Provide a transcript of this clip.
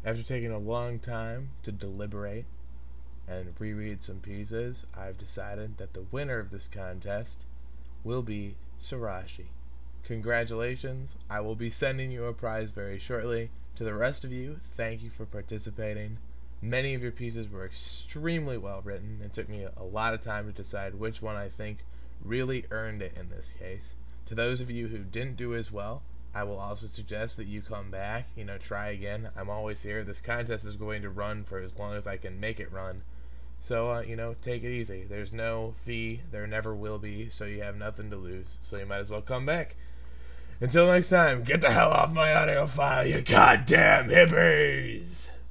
After taking a long time to deliberate and reread some pieces, I've decided that the winner of this contest will be Sarashi. Congratulations, I will be sending you a prize very shortly. To the rest of you, thank you for participating. Many of your pieces were extremely well written. It took me a lot of time to decide which one I think really earned it in this case. To those of you who didn't do as well, I will also suggest that you come back, try again. I'm always here. This contest is going to run for as long as I can make it run. So, take it easy. There's no fee. There never will be, so you have nothing to lose. So you might as well come back. Until next time, get the hell off my audio file, you goddamn hippies!